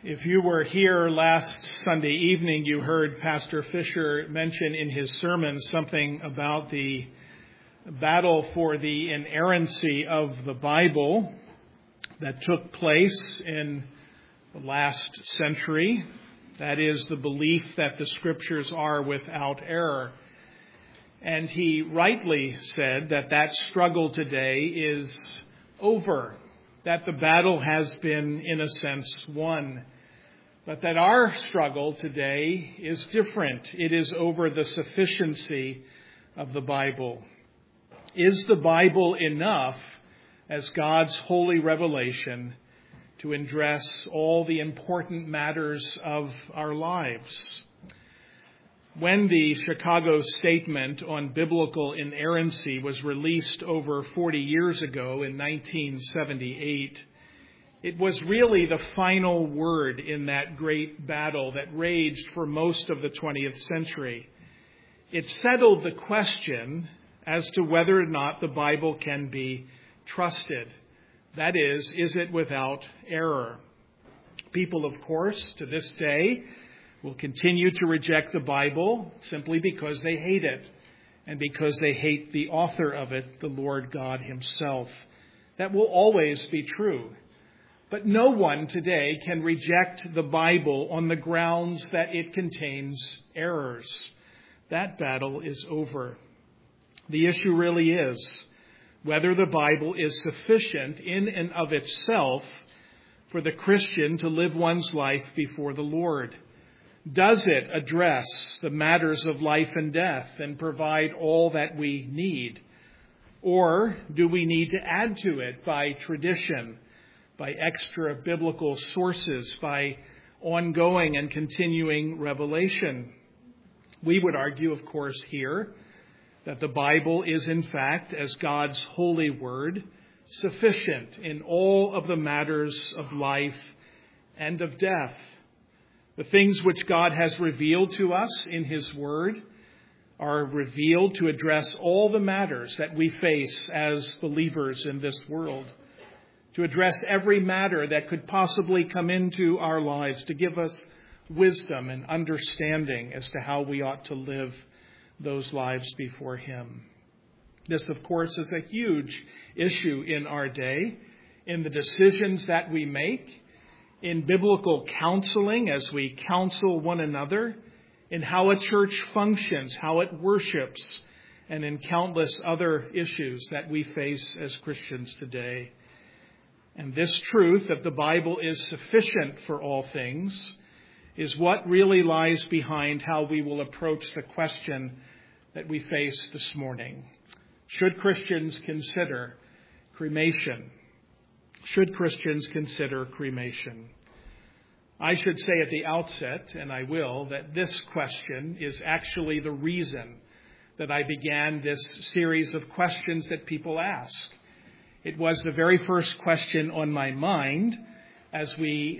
If you were here last Sunday evening, you heard Pastor Fisher mention in his sermon something about the battle for the inerrancy of the Bible that took place in the last century. That is, the belief that the Scriptures are without error. And he rightly said that that struggle today is over, that the battle has been, in a sense, won. But that our struggle today is different. It is over the sufficiency of the Bible. Is the Bible enough as God's holy revelation to address all the important matters of our lives? When the Chicago Statement on Biblical Inerrancy was released over 40 years ago in 1978, it was really the final word in that great battle that raged for most of the 20th century. It settled the question as to whether or not the Bible can be trusted. That is it without error? People, of course, to this day, will continue to reject the Bible simply because they hate it and because they hate the author of it, the Lord God himself. That will always be true. But no one today can reject the Bible on the grounds that it contains errors. That battle is over. The issue really is whether the Bible is sufficient in and of itself for the Christian to live one's life before the Lord. Does it address the matters of life and death and provide all that we need? Or do we need to add to it by tradition, by extra biblical sources, by ongoing and continuing revelation? We would argue, of course, here that the Bible is, in fact, as God's holy word, sufficient in all of the matters of life and of death. The things which God has revealed to us in his word are revealed to address all the matters that we face as believers in this world, to address every matter that could possibly come into our lives, to give us wisdom and understanding as to how we ought to live those lives before him. This, of course, is a huge issue in our day, in the decisions that we make, in biblical counseling as we counsel one another, in how a church functions, how it worships, and in countless other issues that we face as Christians today. And this truth that the Bible is sufficient for all things is what really lies behind how we will approach the question that we face this morning. Should Christians consider cremation? Should Christians consider cremation? I should say at the outset, and I will, that this question is actually the reason that I began this series of questions that people ask. It was the very first question on my mind as we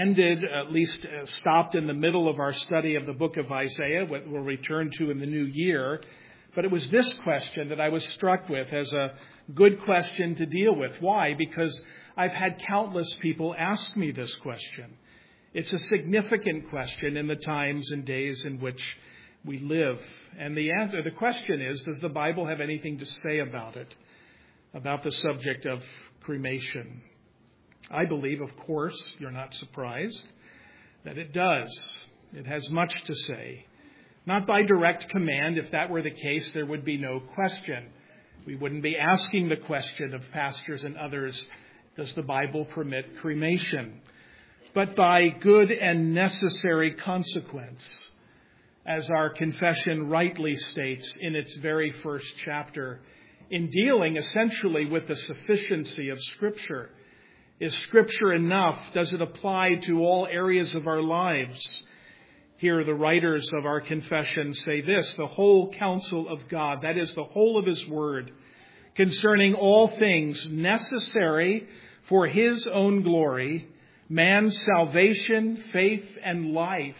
stopped in the middle of our study of the book of Isaiah, what we'll return to in the new year. But it was this question that I was struck with as a good question to deal with. Why? Because I've had countless people ask me this question. It's a significant question in the times and days in which we live. And the question is, does the Bible have anything to say about it, about the subject of cremation? I believe, of course, you're not surprised, that it does. It has much to say. Not by direct command. If that were the case, there would be no question. We wouldn't be asking the question of pastors and others, does the Bible permit cremation? But by good and necessary consequence, as our confession rightly states in its very first chapter, in dealing essentially with the sufficiency of Scripture. Is Scripture enough? Does it apply to all areas of our lives? Here the writers of our confession say this: the whole counsel of God, that is the whole of his word, concerning all things necessary for his own glory, man's salvation, faith, and life,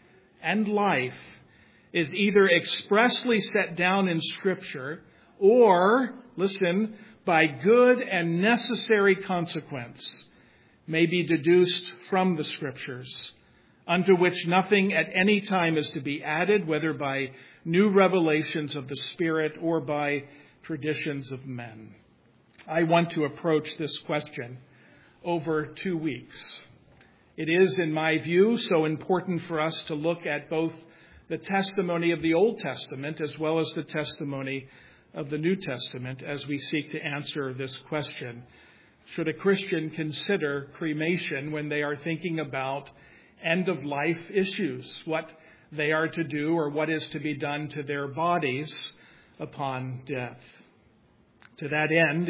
is either expressly set down in Scripture or, listen, by good and necessary consequence, may be deduced from the Scriptures, unto which nothing at any time is to be added, whether by new revelations of the Spirit or by traditions of men. I want to approach this question over 2 weeks. It is, in my view, so important for us to look at both the testimony of the Old Testament as well as the testimony of the New Testament as we seek to answer this question. Should a Christian consider cremation when they are thinking about end-of-life issues, what they are to do or what is to be done to their bodies upon death? To that end,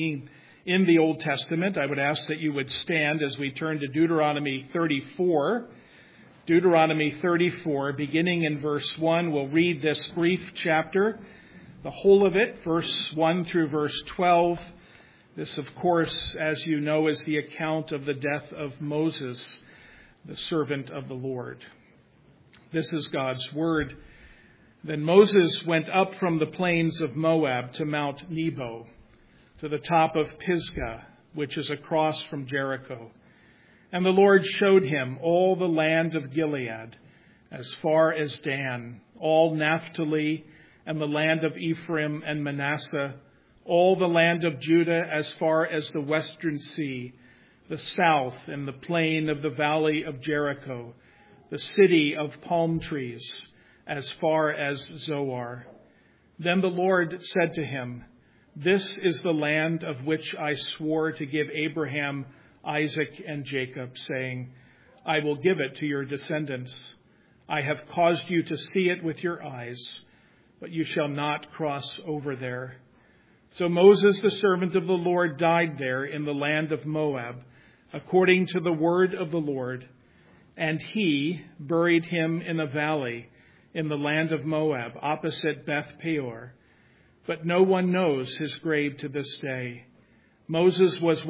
in the Old Testament, I would ask that you would stand as we turn to Deuteronomy 34. Deuteronomy 34, beginning in verse 1, we'll read this brief chapter, the whole of it, verse 1 through verse 12. This, of course, as you know, is the account of the death of Moses, the servant of the Lord. This is God's word. Then Moses went up from the plains of Moab to Mount Nebo, to the top of Pisgah, which is across from Jericho. And the Lord showed him all the land of Gilead, as far as Dan, all Naphtali, and the land of Ephraim and Manasseh, all the land of Judah as far as the western sea, the south and the plain of the valley of Jericho, the city of palm trees, as far as Zoar. Then the Lord said to him, "This is the land of which I swore to give Abraham, Isaac, and Jacob, saying, I will give it to your descendants. I have caused you to see it with your eyes, but you shall not cross over there." So Moses, the servant of the Lord, died there in the land of Moab, according to the word of the Lord. And he buried him in a valley in the land of Moab, opposite Beth Peor. But no one knows his grave to this day. Moses was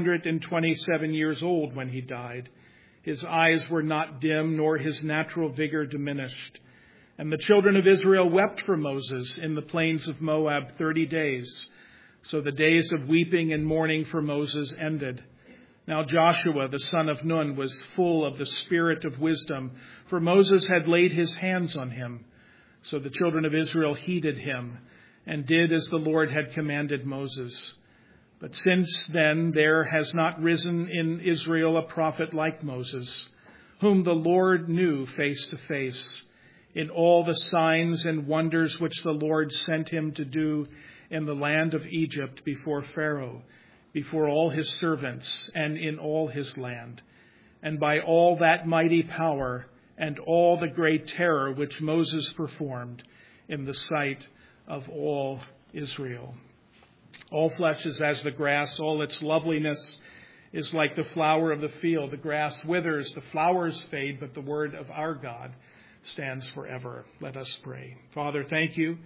127 years old when he died. His eyes were not dim, nor his natural vigor diminished. And the children of Israel wept for Moses in the plains of Moab 30 days. So the days of weeping and mourning for Moses ended. Now Joshua, the son of Nun, was full of the spirit of wisdom, for Moses had laid his hands on him. So the children of Israel heeded him and did as the Lord had commanded Moses. But since then there has not risen in Israel a prophet like Moses, whom the Lord knew face to face, in all the signs and wonders which the Lord sent him to do in the land of Egypt before Pharaoh, before all his servants, and in all his land, and by all that mighty power and all the great terror which Moses performed in the sight of all Israel. All flesh is as the grass, all its loveliness is like the flower of the field. The grass withers, the flowers fade, but the word of our God stands forever. Let us pray. Father, thank you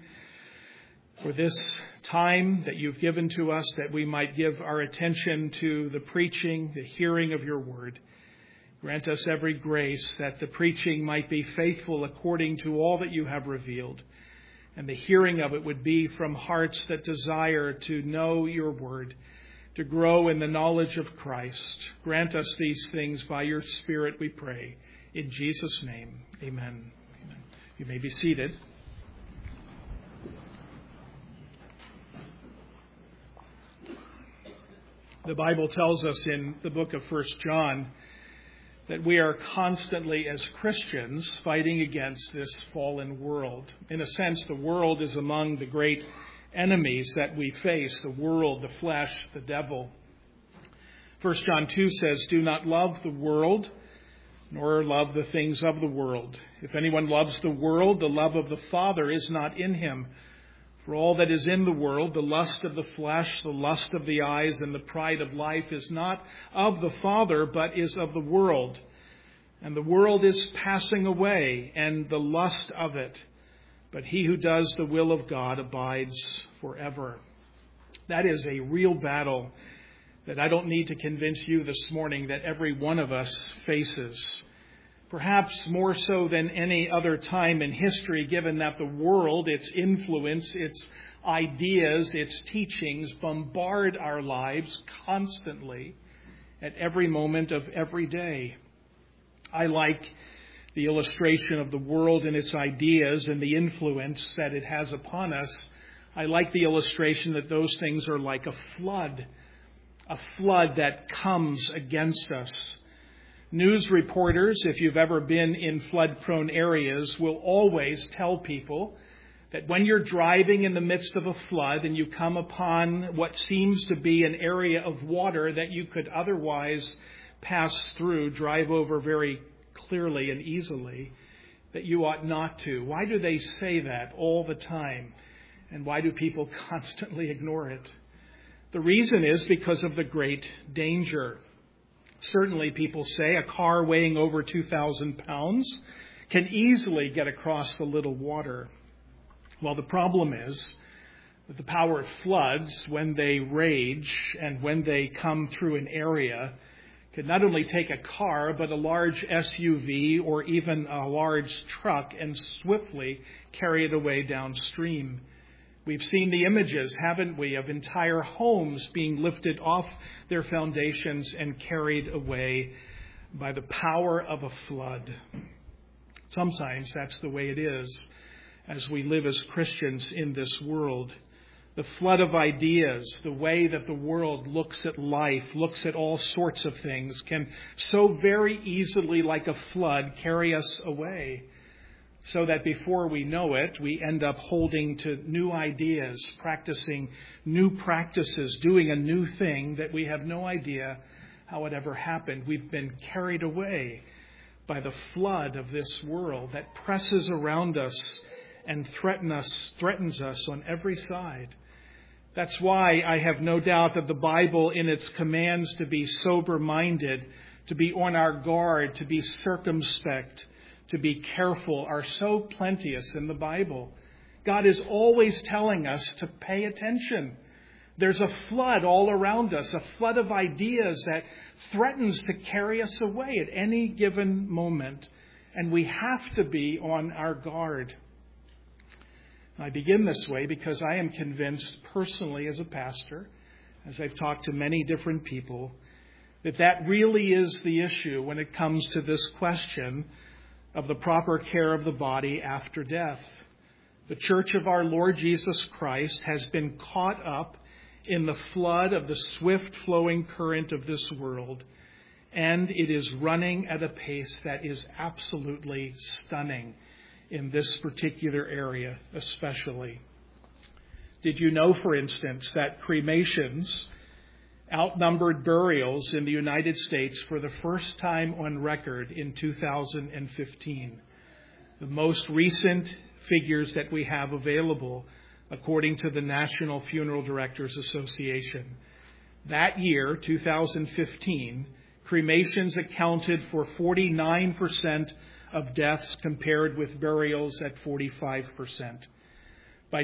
for this time that you've given to us, that we might give our attention to the preaching, the hearing of your word. Grant us every grace that the preaching might be faithful according to all that you have revealed, and the hearing of it would be from hearts that desire to know your word, to grow in the knowledge of Christ. Grant us these things by your Spirit, we pray. In Jesus' name, amen. Amen. You may be seated. The Bible tells us in the book of 1 John that we are constantly, as Christians, fighting against this fallen world. In a sense, the world is among the great enemies that we face, the world, the flesh, the devil. 1 John 2 says, "Do not love the world, nor love the things of the world. If anyone loves the world, the love of the Father is not in him. For all that is in the world, the lust of the flesh, the lust of the eyes, and the pride of life is not of the Father, but is of the world. And the world is passing away, and the lust of it. But he who does the will of God abides forever." That is a real battle that I don't need to convince you this morning that every one of us faces. Perhaps more so than any other time in history, given that the world, its influence, its ideas, its teachings bombard our lives constantly. at every moment of every day. I like the illustration of the world and its ideas and the influence that it has upon us. I like the illustration that those things are like a flood that comes against us. News reporters, if you've ever been in flood-prone areas, will always tell people that when you're driving in the midst of a flood and you come upon what seems to be an area of water that you could otherwise pass through, drive over very clearly and easily, that you ought not to. Why do they say that all the time? And why do people constantly ignore it? The reason is because of the great danger. Certainly, people say a car weighing over 2,000 pounds can easily get across the little water. Well, the problem is that the power of floods, when they rage and when they come through an area, can not only take a car, but a large SUV or even a large truck and swiftly carry it away downstream. We've seen the images, haven't we, of entire homes being lifted off their foundations and carried away by the power of a flood. Sometimes that's the way it is as we live as Christians in this world. The flood of ideas, the way that the world looks at life, looks at all sorts of things, can so very easily, like a flood, carry us away. So that before we know it, we end up holding to new ideas, practicing new practices, doing a new thing that we have no idea how it ever happened. We've been carried away by the flood of this world that presses around us and threatens us on every side. That's why I have no doubt that the Bible, in its commands to be sober-minded, to be on our guard, to be circumspect, to be careful, are so plenteous in the Bible. God is always telling us to pay attention. There's a flood all around us, a flood of ideas that threatens to carry us away at any given moment. And we have to be on our guard. I begin this way because I am convinced personally as a pastor, as I've talked to many different people, that really is the issue when it comes to this question of the proper care of the body after death. The Church of our Lord Jesus Christ has been caught up in the flood of the swift flowing current of this world, and it is running at a pace that is absolutely stunning in this particular area especially. Did you know, for instance, that cremations outnumbered burials in the United States for the first time on record in 2015? The most recent figures that we have available, according to the National Funeral Directors Association. That year, 2015, cremations accounted for 49% of deaths compared with burials at 45%. By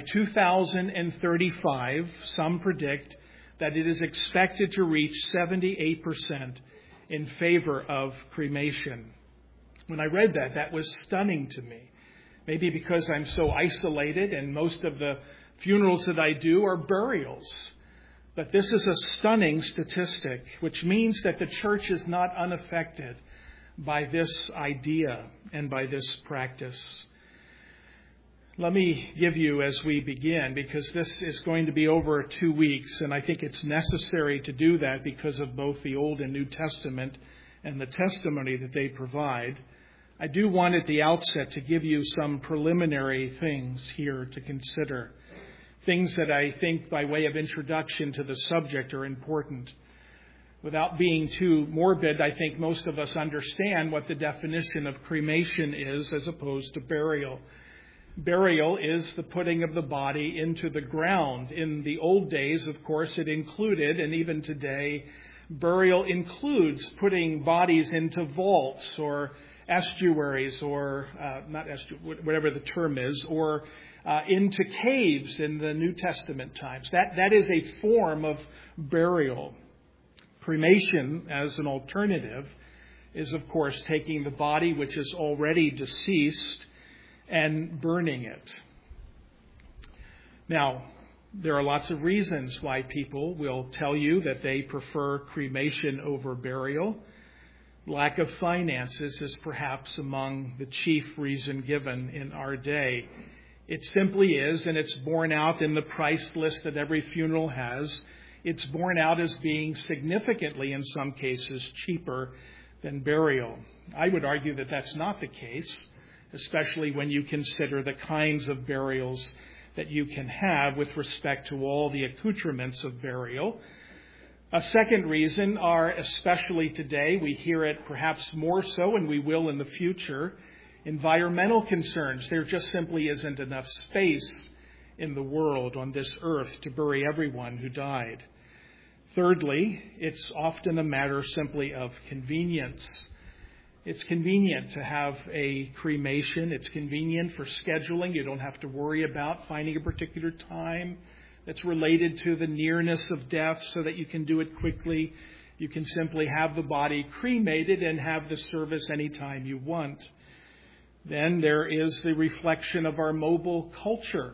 2035, some predict that it is expected to reach 78% in favor of cremation. When I read that, that was stunning to me. Maybe because I'm so isolated and most of the funerals that I do are burials. But this is a stunning statistic, which means that the church is not unaffected by this idea and by this practice. Let me give you, as we begin, because this is going to be over 2 weeks, and I think it's necessary to do that because of both the Old and New Testament and the testimony that they provide. I do want at the outset to give you some preliminary things here to consider, things that I think by way of introduction to the subject are important. Without being too morbid, I think most of us understand what the definition of cremation is as opposed to burial. Burial is the putting of the body into the ground. In the old days, of course, it included, and even today, burial includes putting bodies into vaults or estuaries or, whatever the term is, or into caves in the New Testament times. That is a form of burial. Cremation, as an alternative, is, of course, taking the body which is already deceased and burning it. Now, There are lots of reasons why people will tell you that they prefer cremation over burial. Lack of finances is perhaps among the chief reason given in our day. It simply is, and it's borne out in the price list that every funeral has. It's borne out as being significantly, in some cases, cheaper than burial. I would argue that that's not the case, especially when you consider the kinds of burials that you can have with respect to all the accoutrements of burial. A second reason are, especially today, we hear it perhaps more so, and we will in the future, environmental concerns. There just simply isn't enough space in the world on this earth to bury everyone who died. Thirdly, it's often a matter simply of convenience. It's convenient to have a cremation. It's convenient for scheduling. You don't have to worry about finding a particular time that's related to the nearness of death so that you can do it quickly. You can simply have the body cremated and have the service anytime you want. Then there is the reflection of our mobile culture.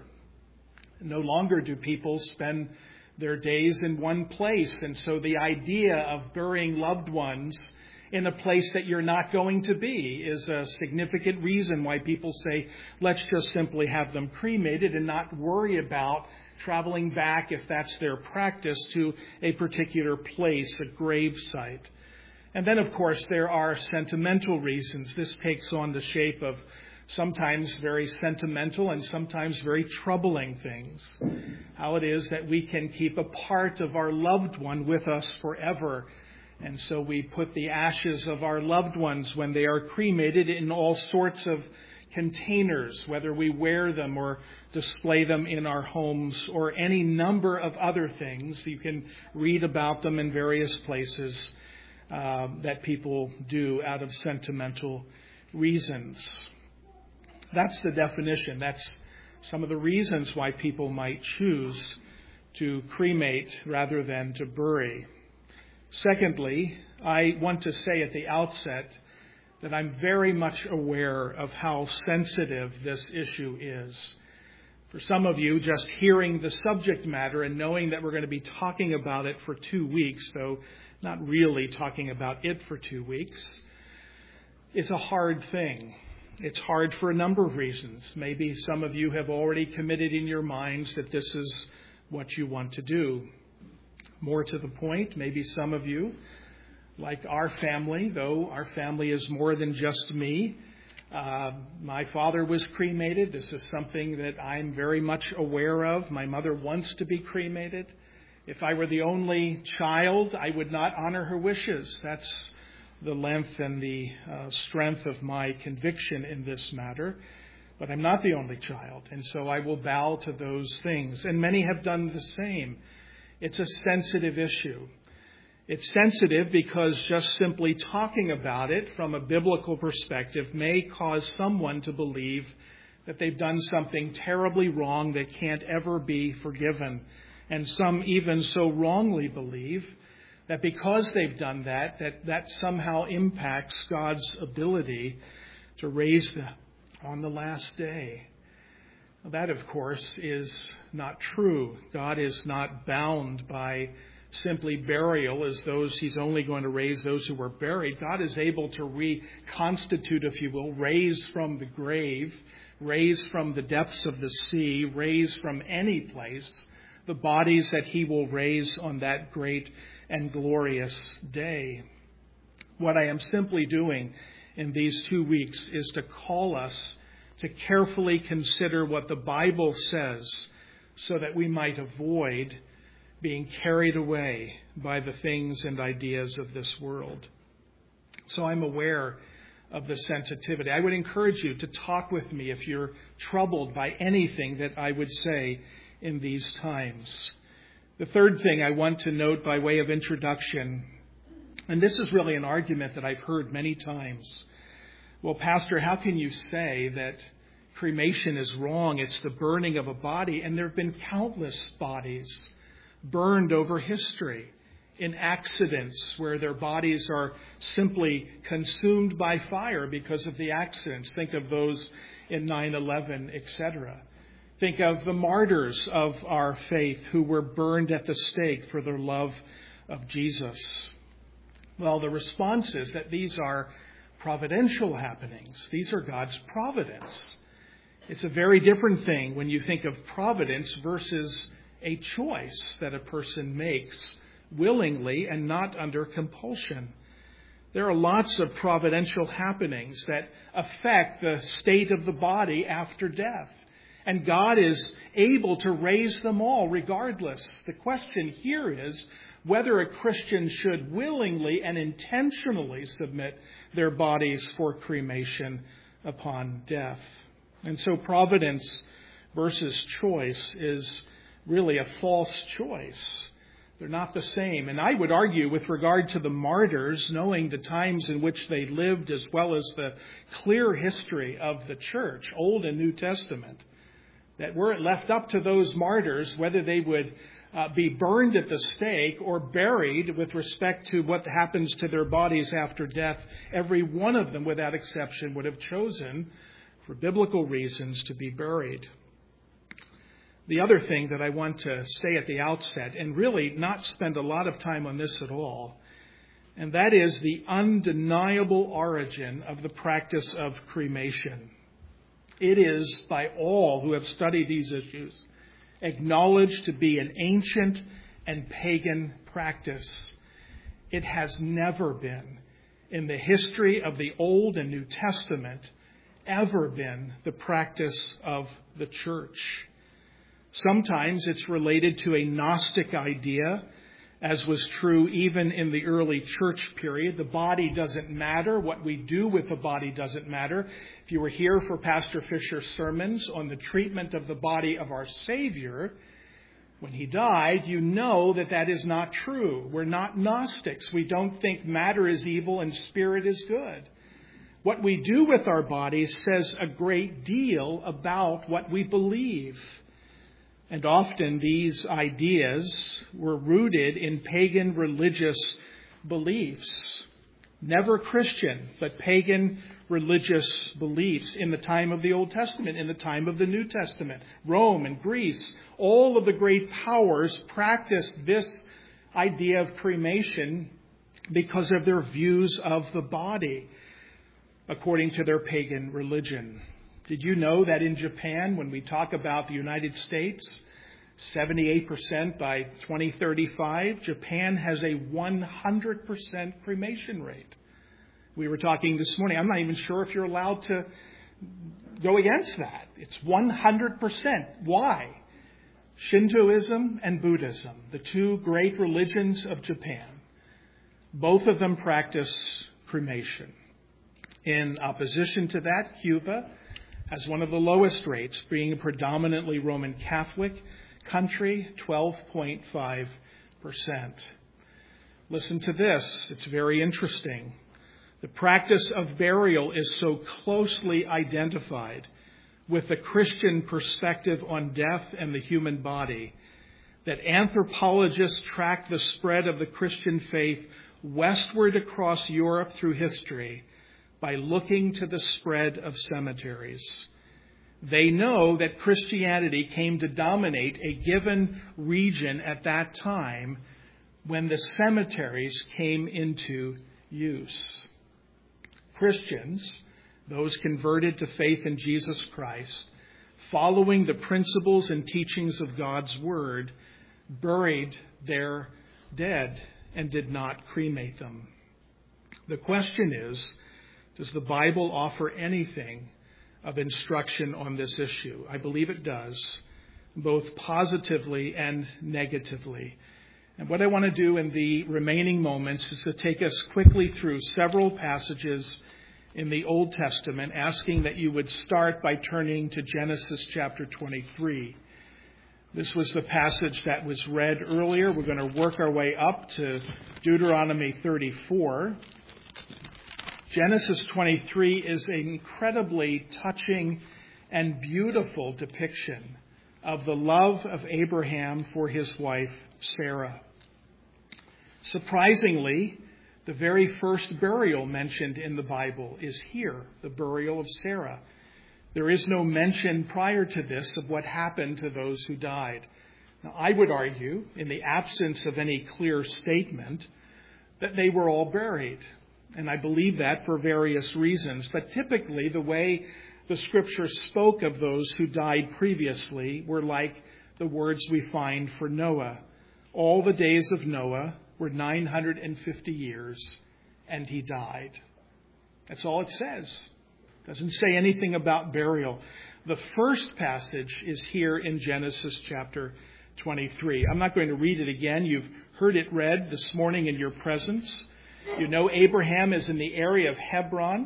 No longer do people spend their days in one place, and so the idea of burying loved ones in a place that you're not going to be is a significant reason why people say, let's just simply have them cremated and not worry about traveling back, if that's their practice, to a particular place, a grave site. And then, of course, there are sentimental reasons. This takes on the shape of sometimes very sentimental and sometimes very troubling things. How it is that we can keep a part of our loved one with us forever. And so we put the ashes of our loved ones when they are cremated in all sorts of containers, whether we wear them or display them in our homes or any number of other things. You can read about them in various places that people do out of sentimental reasons. That's the definition. That's some of the reasons why people might choose to cremate rather than to bury. Secondly, I want to say at the outset that I'm very much aware of how sensitive this issue is. For some of you, just hearing the subject matter and knowing that we're going to be talking about it for 2 weeks, though not really talking about it for 2 weeks, it's a hard thing. It's hard for a number of reasons. Maybe some of you have already committed in your minds that this is what you want to do. More to the point, maybe some of you, like our family, though our family is more than just me. My father was cremated. This is something that I'm very much aware of. My mother wants to be cremated. If I were the only child, I would not honor her wishes. That's the length and the strength of my conviction in this matter. But I'm not the only child, and so I will bow to those things. And many have done the same. It's a sensitive issue. It's sensitive because just simply talking about it from a biblical perspective may cause someone to believe that they've done something terribly wrong that can't ever be forgiven. And some even so wrongly believe that because they've done that, that somehow impacts God's ability to raise them on the last day. That, of course, is not true. God is not bound by simply burial as those He's only going to raise those who were buried. God is able to reconstitute, if you will, raise from the grave, raise from the depths of the sea, raise from any place, the bodies that He will raise on that great and glorious day. What I am simply doing in these 2 weeks is to call us to carefully consider what the Bible says so that we might avoid being carried away by the things and ideas of this world. So I'm aware of the sensitivity. I would encourage you to talk with me if you're troubled by anything that I would say in these times. The third thing I want to note by way of introduction, and this is really an argument that I've heard many times. Well, Pastor, how can you say that cremation is wrong? It's the burning of a body. And there have been countless bodies burned over history in accidents where their bodies are simply consumed by fire because of the accidents. Think of those in 9/11, etc. Think of the martyrs of our faith who were burned at the stake for their love of Jesus. Well, the response is that these are providential happenings. These are God's providence. It's a very different thing when you think of providence versus a choice that a person makes willingly and not under compulsion. There are lots of providential happenings that affect the state of the body after death. And God is able to raise them all regardless. The question here is whether a Christian should willingly and intentionally submit their bodies for cremation upon death. And so providence versus choice is really a false choice. They're not the same. And I would argue with regard to the martyrs, knowing the times in which they lived as well as the clear history of the church, Old and New Testament, that were it left up to those martyrs whether they would be burned at the stake or buried with respect to what happens to their bodies after death, every one of them without exception would have chosen, for biblical reasons, to be buried. The other thing that I want to say at the outset, and really not spend a lot of time on this at all, and that is the undeniable origin of the practice of cremation. It is, by all who have studied these issues, acknowledged to be an ancient and pagan practice. It has never been, in the history of the Old and New Testament, ever been the practice of the church. Sometimes it's related to a Gnostic idea, as was true even in the early church period. The body doesn't matter. What we do with the body doesn't matter. If you were here for Pastor Fisher's sermons on the treatment of the body of our Savior, when he died, you know that that is not true. We're not Gnostics. We don't think matter is evil and spirit is good. What we do with our bodies says a great deal about what we believe. And often these ideas were rooted in pagan religious beliefs. Never Christian, but pagan religious beliefs in the time of the Old Testament, in the time of the New Testament. Rome and Greece, all of the great powers practiced this idea of cremation because of their views of the body, according to their pagan religion. Did you know that in Japan, when we talk about the United States, 78% by 2035, Japan has a 100% cremation rate? We were talking this morning. I'm not even sure if you're allowed to go against that. It's 100%. Why? Shintoism and Buddhism, the two great religions of Japan, both of them practice cremation. In opposition to that, Cuba has one of the lowest rates, being a predominantly Roman Catholic country, 12.5%. Listen to this. It's very interesting. The practice of burial is so closely identified with the Christian perspective on death and the human body that anthropologists track the spread of the Christian faith westward across Europe through history by looking to the spread of cemeteries. They know that Christianity came to dominate a given region at that time when the cemeteries came into use. Christians, those converted to faith in Jesus Christ, following the principles and teachings of God's Word, buried their dead and did not cremate them. The question is, does the Bible offer anything of instruction on this issue? I believe it does, both positively and negatively. And what I want to do in the remaining moments is to take us quickly through several passages in the Old Testament, asking that you would start by turning to Genesis chapter 23. This was the passage that was read earlier. We're going to work our way up to Deuteronomy 34. Genesis 23 is an incredibly touching and beautiful depiction of the love of Abraham for his wife, Sarah. Surprisingly, the very first burial mentioned in the Bible is here, the burial of Sarah. There is no mention prior to this of what happened to those who died. Now, I would argue, in the absence of any clear statement, that they were all buried. And I believe that for various reasons. But typically, the way the Scripture spoke of those who died previously were like the words we find for Noah. All the days of Noah were 950 years, and he died. That's all it says. It doesn't say anything about burial. The first passage is here in Genesis chapter 23. I'm not going to read it again. You've heard it read this morning in your presence. You know Abraham is in the area of Hebron.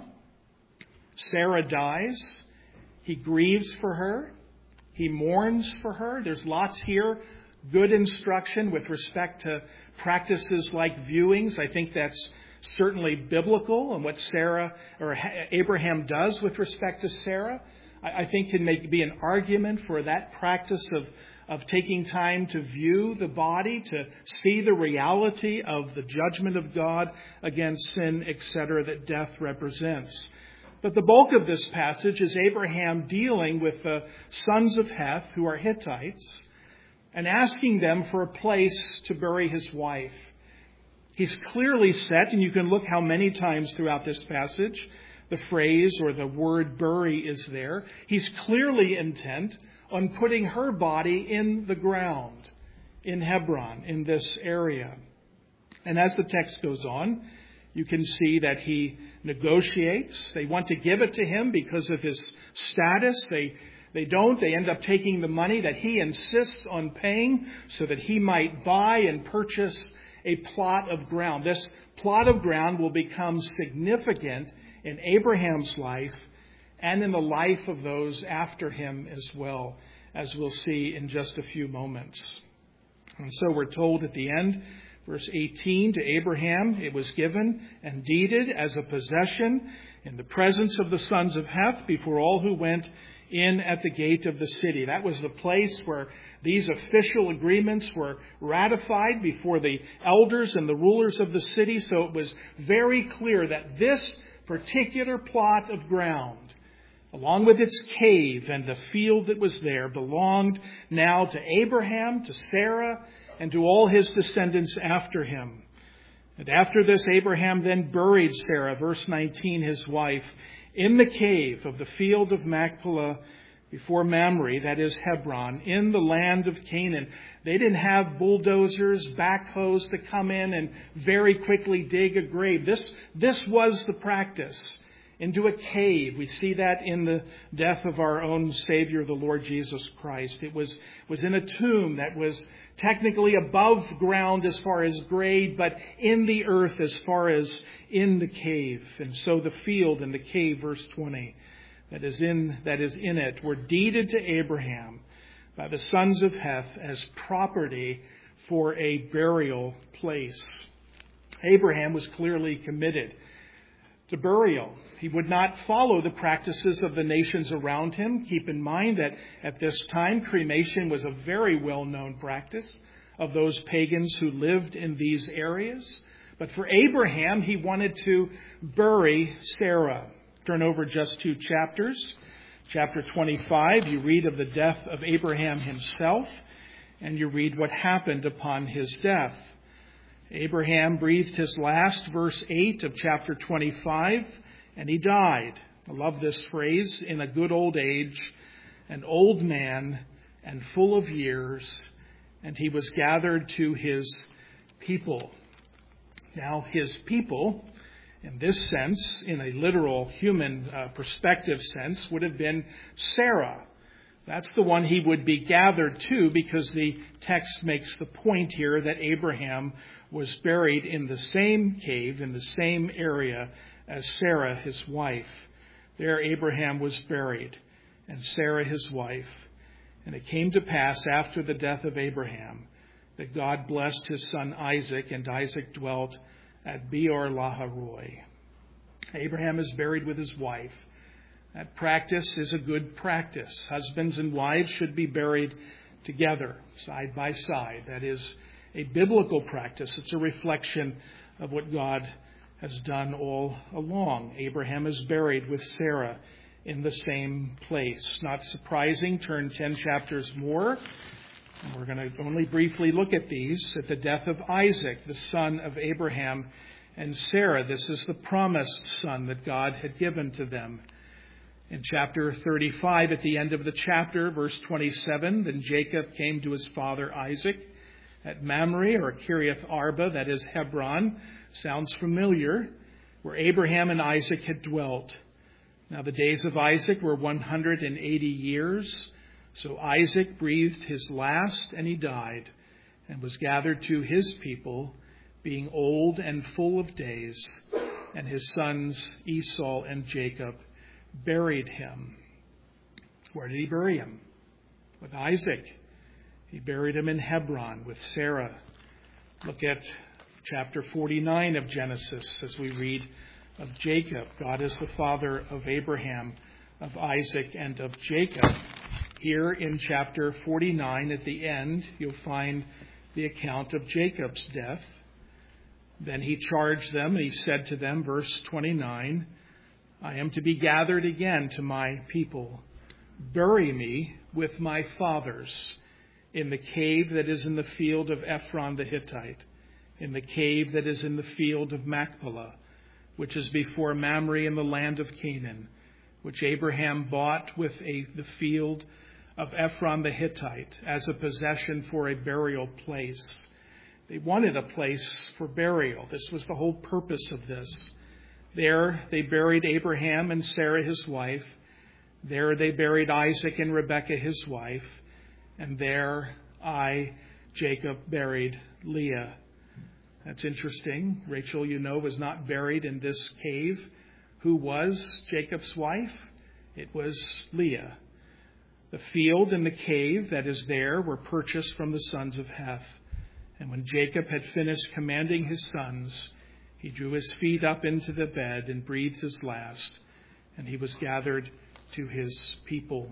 Sarah dies. He grieves for her. He mourns for her. There's lots here. Good instruction with respect to practices like viewings. I think that's certainly biblical, and what Sarah or Abraham does with respect to Sarah, I think can be an argument for that practice of taking time to view the body, to see the reality of the judgment of God against sin, etc., that death represents. But the bulk of this passage is Abraham dealing with the sons of Heth, who are Hittites, and asking them for a place to bury his wife. He's clearly set, and you can look how many times throughout this passage the phrase or the word bury is there. He's clearly intent on putting her body in the ground in Hebron, in this area. And as the text goes on, you can see that he negotiates. They want to give it to him because of his status. They don't. They end up taking the money that he insists on paying so that he might buy and purchase a plot of ground. This plot of ground will become significant in Abraham's life and in the life of those after him as well, as we'll see in just a few moments. And so we're told at the end, verse 18, to Abraham it was given and deeded as a possession in the presence of the sons of Heth before all who went in at the gate of the city. That was the place where these official agreements were ratified before the elders and the rulers of the city. So it was very clear that this particular plot of ground, along with its cave and the field that was there, belonged now to Abraham, to Sarah, and to all his descendants after him. And after this, Abraham then buried Sarah, verse 19, his wife, in the cave of the field of Machpelah before Mamre, that is Hebron, in the land of Canaan. They didn't have bulldozers, backhoes to come in and very quickly dig a grave. This was the practice. Into a cave. We see that in the death of our own Savior, the Lord Jesus Christ. It was in a tomb that was technically above ground as far as grade, but in the earth as far as in the cave. And so the field and the cave, verse 20, that is in it, were deeded to Abraham by the sons of Heth as property for a burial place. Abraham was clearly committed to burial. He would not follow the practices of the nations around him. Keep in mind that at this time, cremation was a very well-known practice of those pagans who lived in these areas. But for Abraham, he wanted to bury Sarah. Turn over just 2 chapters. Chapter 25, you read of the death of Abraham himself, and you read what happened upon his death. Abraham breathed his last, verse 8 of chapter 25, and he died. I love this phrase, in a good old age, an old man and full of years, and he was gathered to his people. Now, his people, in this sense, in a literal human perspective sense, would have been Sarah. That's the one he would be gathered to, because the text makes the point here that Abraham was buried in the same cave, in the same area as Sarah, his wife. There Abraham was buried, and Sarah, his wife. And it came to pass after the death of Abraham that God blessed his son Isaac, and Isaac dwelt at Beer Lahai Roi. Abraham is buried with his wife. That practice is a good practice. Husbands and wives should be buried together, side by side. That is a biblical practice. It's a reflection of what God has done all along. Abraham is buried with Sarah in the same place. Not surprising, turn 10 chapters more. And we're going to only briefly look at these. At the death of Isaac, the son of Abraham and Sarah. This is the promised son that God had given to them. In chapter 35, at the end of the chapter, verse 27, then Jacob came to his father Isaac at Mamre, or Kiriath Arba, that is Hebron. Sounds familiar, where Abraham and Isaac had dwelt. Now the days of Isaac were 180 years. So Isaac breathed his last, and he died, and was gathered to his people, being old and full of days. And his sons Esau and Jacob buried him. Where did he bury him? With Isaac. He buried him in Hebron with Sarah. Look at chapter 49 of Genesis as we read of Jacob. God is the father of Abraham, of Isaac, and of Jacob. Here in chapter 49 at the end, you'll find the account of Jacob's death. Then he charged them, and he said to them, verse 29, I am to be gathered again to my people. Bury me with my fathers in the cave that is in the field of Ephron the Hittite, in the cave that is in the field of Machpelah, which is before Mamre in the land of Canaan, which Abraham bought with the field of Ephron the Hittite as a possession for a burial place. They wanted a place for burial. This was the whole purpose of this. There they buried Abraham and Sarah his wife. There they buried Isaac and Rebekah his wife. And there Jacob, buried Leah. That's interesting. Rachel, was not buried in this cave. Who was Jacob's wife? It was Leah. The field and the cave that is there were purchased from the sons of Heth. And when Jacob had finished commanding his sons, he drew his feet up into the bed and breathed his last, and he was gathered to his people.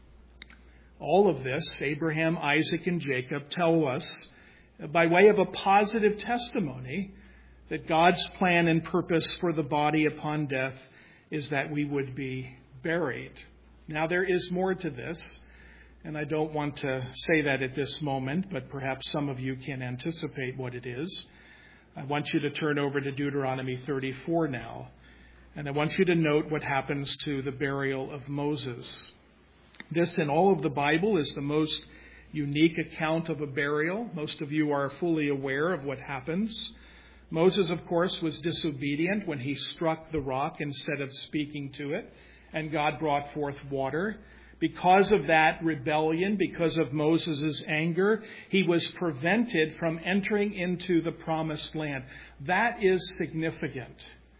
All of this, Abraham, Isaac, and Jacob tell us by way of a positive testimony that God's plan and purpose for the body upon death is that we would be buried. Now, there is more to this, and I don't want to say that at this moment, but perhaps some of you can anticipate what it is. I want you to turn over to Deuteronomy 34 now, and I want you to note what happens to the burial of Moses. This, in all of the Bible, is the most unique account of a burial. Most of you are fully aware of what happens. Moses, of course, was disobedient when he struck the rock instead of speaking to it, and God brought forth water. Because of that rebellion, because of Moses' anger, he was prevented from entering into the promised land. That is significant.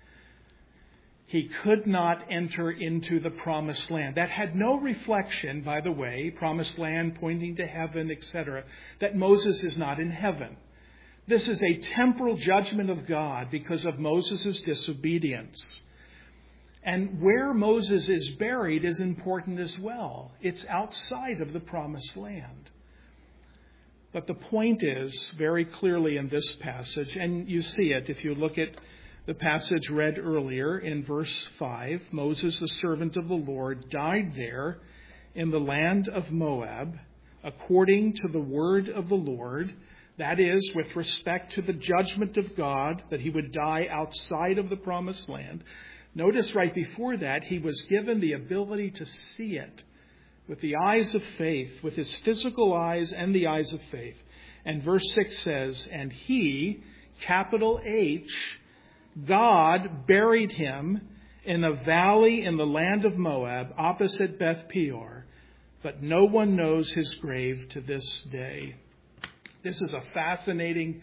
He could not enter into the promised land. That had no reflection, by the way, promised land pointing to heaven, etc., that Moses is not in heaven. This is a temporal judgment of God because of Moses' disobedience. And where Moses is buried is important as well. It's outside of the promised land. But the point is very clearly in this passage, and you see it if you look at the passage read earlier in verse 5, Moses, the servant of the Lord, died there in the land of Moab, according to the word of the Lord. That is, with respect to the judgment of God, that he would die outside of the promised land. Notice right before that, he was given the ability to see it with the eyes of faith, with his physical eyes and the eyes of faith. And verse 6 says, and he, capital H, God buried him in a valley in the land of Moab, opposite Beth Peor, but no one knows his grave to this day. This is a fascinating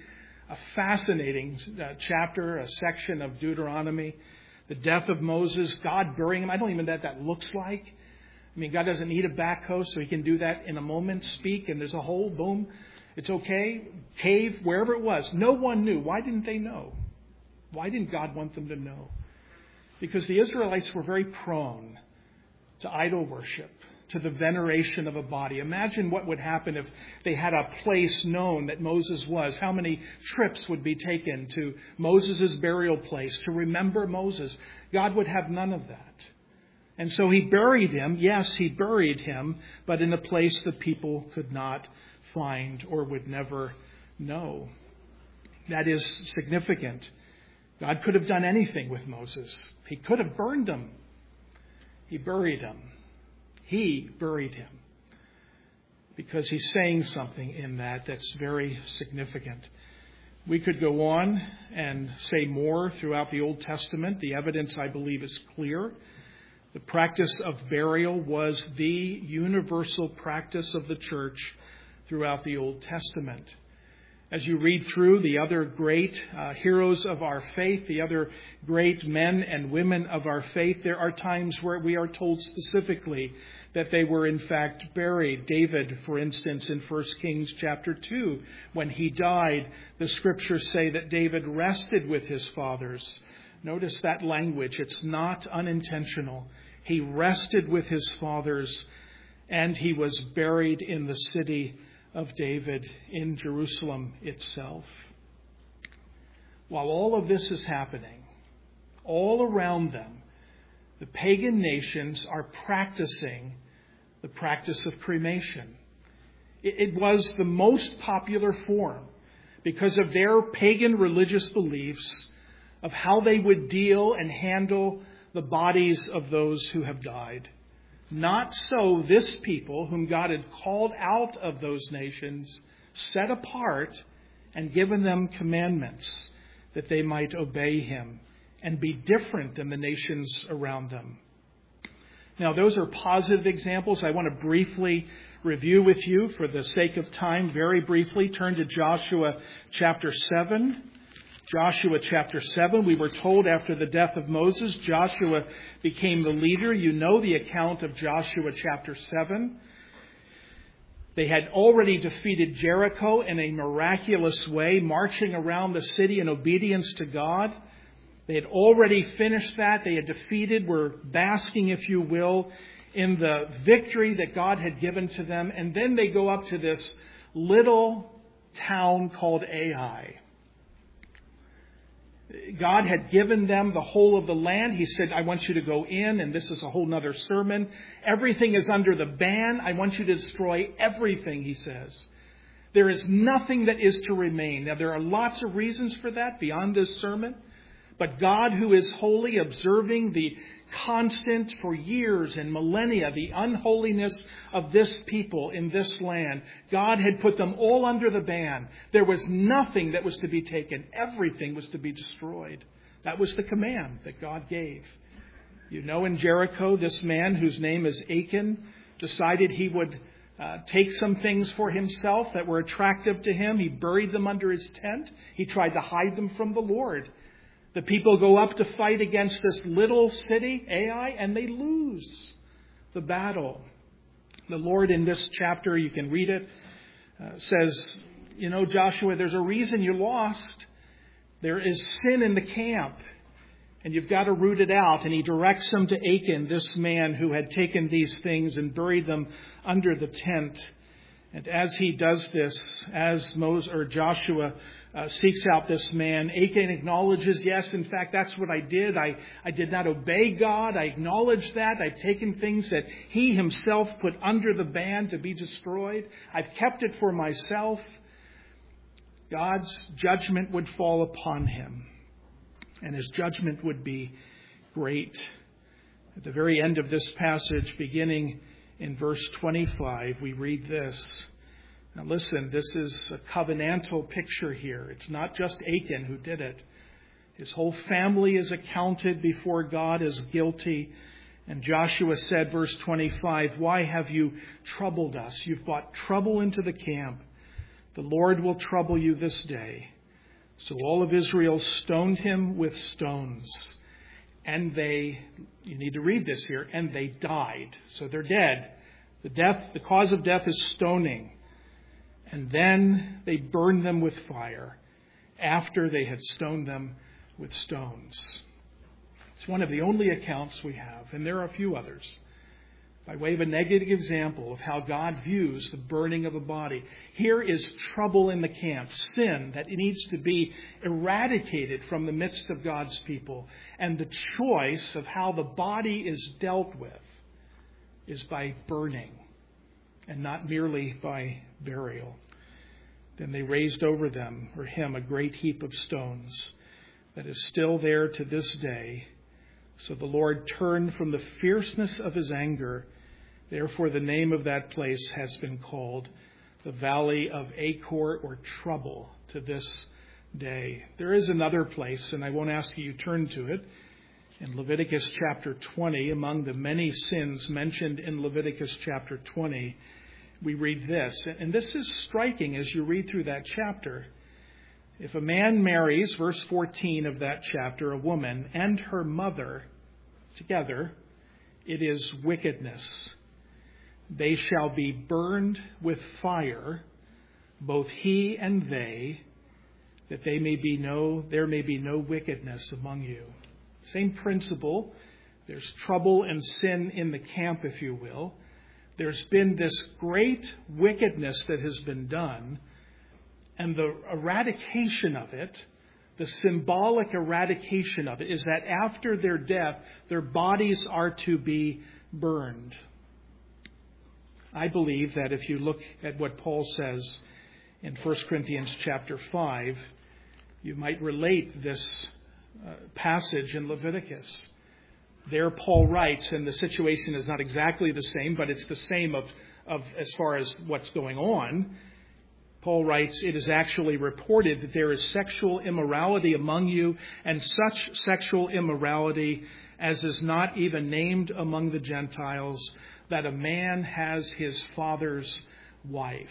chapter, a section of Deuteronomy. The death of Moses, God burying him. I don't even know what that looks like. I mean, God doesn't need a backhoe, so he can do that in a moment, speak, and there's a hole, boom. It's okay. Cave, wherever it was. No one knew. Why didn't they know? Why didn't God want them to know? Because the Israelites were very prone to idol worship, to the veneration of a body. Imagine what would happen if they had a place known that Moses was. How many trips would be taken to Moses' burial place to remember Moses? God would have none of that. And so he buried him. Yes, he buried him, but in a place that people could not find or would never know. That is significant. God could have done anything with Moses. He could have burned him. He buried him. He buried him. Because he's saying something in that that's very significant. We could go on and say more throughout the Old Testament. The evidence, I believe, is clear. The practice of burial was the universal practice of the church throughout the Old Testament. As you read through the other great heroes of our faith, the other great men and women of our faith, there are times where we are told specifically that they were in fact buried. David, for instance, in 1 Kings chapter 2, when he died, the scriptures say that David rested with his fathers. Notice that language. It's not unintentional. He rested with his fathers, and he was buried in the city of David in Jerusalem itself. While all of this is happening, all around them, the pagan nations are practicing the practice of cremation. It was the most popular form because of their pagan religious beliefs of how they would deal and handle the bodies of those who have died. Not so this people, whom God had called out of those nations, set apart and given them commandments that they might obey him and be different than the nations around them. Now, those are positive examples. I want to briefly review with you for the sake of time. Very briefly, turn to Joshua chapter 7. Joshua chapter 7, we were told after the death of Moses, Joshua became the leader. You know the account of Joshua chapter 7. They had already defeated Jericho in a miraculous way, marching around the city in obedience to God. They had already finished that. They had defeated, were basking, if you will, in the victory that God had given to them. And then they go up to this little town called Ai. God had given them the whole of the land. He said, I want you to go in, and this is a whole other sermon. Everything is under the ban. I want you to destroy everything, he says. There is nothing that is to remain. Now, there are lots of reasons for that beyond this sermon. But God, who is holy, observing the constant for years and millennia, the unholiness of this people in this land, God had put them all under the ban. There was nothing that was to be taken. Everything was to be destroyed. That was the command that God gave. You know, in Jericho, this man whose name is Achan decided he would take some things for himself that were attractive to him. He buried them under his tent. He tried to hide them from the Lord. The people go up to fight against this little city, Ai, and they lose the battle. The Lord in this chapter, you can read it, says, you know, Joshua, there's a reason you lost. There is sin in the camp, and you've got to root it out. And he directs them to Achan, this man who had taken these things and buried them under the tent. And as he does this, as Joshua seeks out this man, Achan acknowledges, yes, in fact, that's what I did. I did not obey God. I acknowledge that. I've taken things that he himself put under the ban to be destroyed. I've kept it for myself. God's judgment would fall upon him, and his judgment would be great. At the very end of this passage, beginning in verse 25, we read this. Now listen, this is a covenantal picture here. It's not just Achan who did it. His whole family is accounted before God as guilty. And Joshua said, verse 25, why have you troubled us? You've brought trouble into the camp. The Lord will trouble you this day. So all of Israel stoned him with stones. And you need to read this here, and they died. So they're dead. The cause of death is stoning. And then they burned them with fire after they had stoned them with stones. It's one of the only accounts we have, and there are a few others, by way of a negative example of how God views the burning of a body. Here is trouble in the camp, sin that needs to be eradicated from the midst of God's people. And the choice of how the body is dealt with is by burning and not merely by burial. Then they raised over them, or him, a great heap of stones that is still there to this day. So the Lord turned from the fierceness of his anger. Therefore the name of that place has been called the Valley of Achor, or Trouble, to this day. There is another place, and I won't ask you to turn to it. In Leviticus chapter 20, among the many sins mentioned in Leviticus chapter 20, we read this. And this is striking as you read through that chapter. If a man marries, verse 14 of that chapter, a woman and her mother together, it is wickedness. They shall be burned with fire, both he and they, that there may be no wickedness among you. Same principle. There's trouble and sin in the camp, if you will. There's been this great wickedness that has been done, and the eradication of it, the symbolic eradication of it, is that after their death, their bodies are to be burned. I believe that if you look at what Paul says in 1 Corinthians chapter 5, you might relate this passage in Leviticus. There Paul writes, and the situation is not exactly the same, but it's the same of as far as what's going on. Paul writes, it is actually reported that there is sexual immorality among you, and such sexual immorality as is not even named among the Gentiles, that a man has his father's wife.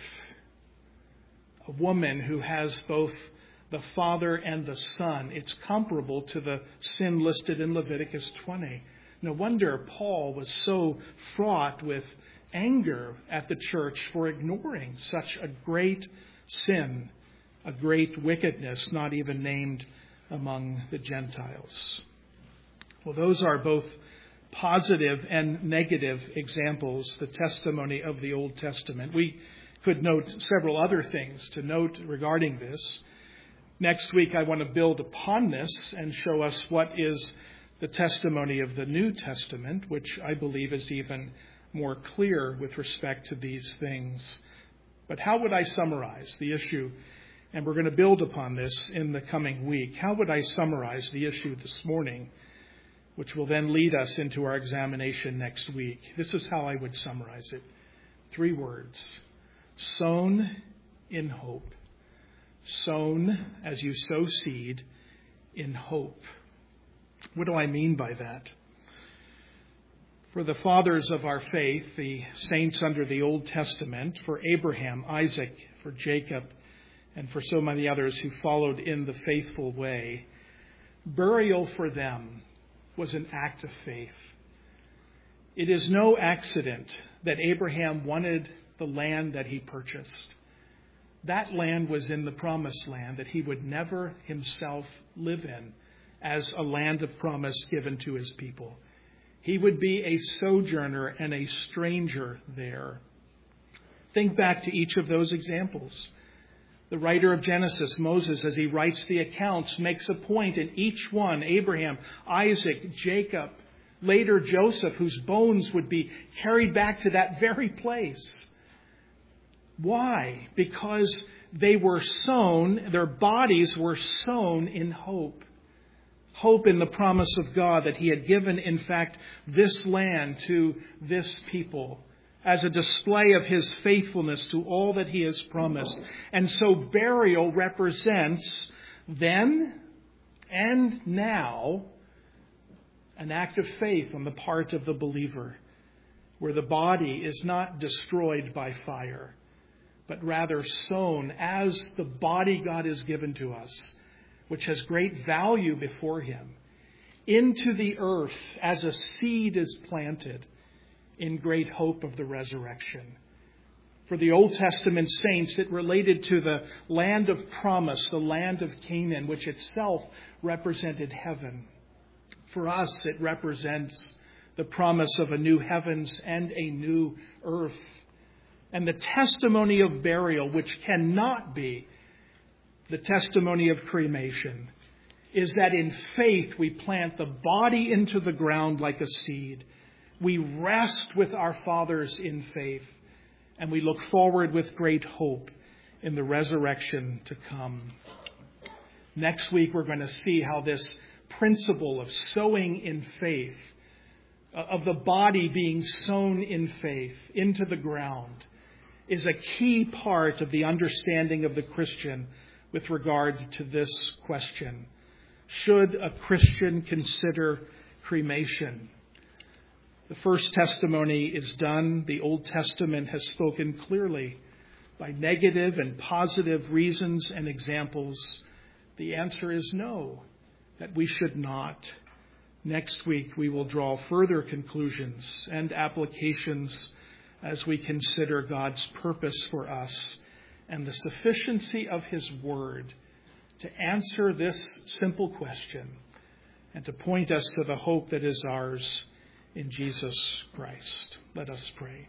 A woman who has both the father and the son. It's comparable to the sin listed in Leviticus 20. No wonder Paul was so fraught with anger at the church for ignoring such a great sin, a great wickedness not even named among the Gentiles. Well, those are both positive and negative examples, the testimony of the Old Testament. We could note several other things to note regarding this. Next week, I want to build upon this and show us what is the testimony of the New Testament, which I believe is even more clear with respect to these things. But how would I summarize the issue? And we're going to build upon this in the coming week. How would I summarize the issue this morning, which will then lead us into our examination next week? This is how I would summarize it. 3 words. Sown in hope. Sown as you sow seed in hope. What do I mean by that? For the fathers of our faith, the saints under the Old Testament, for Abraham, Isaac, for Jacob, and for so many others who followed in the faithful way, burial for them was an act of faith. It is no accident that Abraham wanted the land that he purchased. That land was in the promised land that he would never himself live in as a land of promise given to his people. He would be a sojourner and a stranger there. Think back to each of those examples. The writer of Genesis, Moses, as he writes the accounts, makes a point in each one. Abraham, Isaac, Jacob, later Joseph, whose bones would be carried back to that very place. Why? Because they were sown, their bodies were sown in hope. Hope in the promise of God that he had given, in fact, this land to this people as a display of his faithfulness to all that he has promised. And so burial represents then and now an act of faith on the part of the believer, where the body is not destroyed by fire, but rather sown as the body God has given to us, which has great value before him, into the earth as a seed is planted in great hope of the resurrection. For the Old Testament saints, it related to the land of promise, the land of Canaan, which itself represented heaven. For us, it represents the promise of a new heavens and a new earth. And the testimony of burial, which cannot be the testimony of cremation, is that in faith we plant the body into the ground like a seed. We rest with our fathers in faith, and we look forward with great hope in the resurrection to come. Next week we're going to see how this principle of sowing in faith, of the body being sown in faith into the ground, is a key part of the understanding of the Christian with regard to this question. Should a Christian consider cremation? The first testimony is done. The Old Testament has spoken clearly by negative and positive reasons and examples. The answer is no, that we should not. Next week we will draw further conclusions and applications as we consider God's purpose for us and the sufficiency of His Word to answer this simple question and to point us to the hope that is ours in Jesus Christ. Let us pray.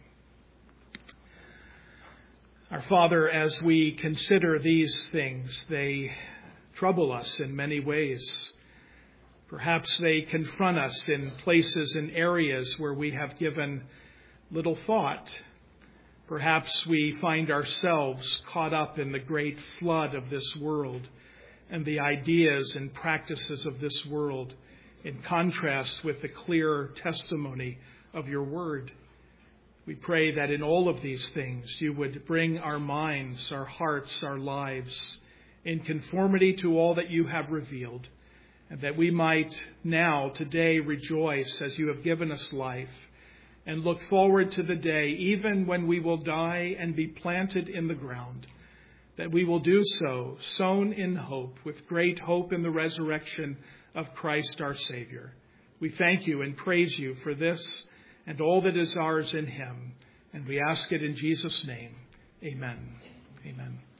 Our Father, as we consider these things, they trouble us in many ways. Perhaps they confront us in places and areas where we have given little thought. Perhaps we find ourselves caught up in the great flood of this world and the ideas and practices of this world in contrast with the clear testimony of your word. We pray that in all of these things you would bring our minds, our hearts, our lives in conformity to all that you have revealed, and that we might now, today, rejoice as you have given us life and look forward to the day, even when we will die and be planted in the ground, that we will do so, sown in hope, with great hope in the resurrection of Christ our Savior. We thank you and praise you for this and all that is ours in him, and we ask it in Jesus' name. Amen. Amen.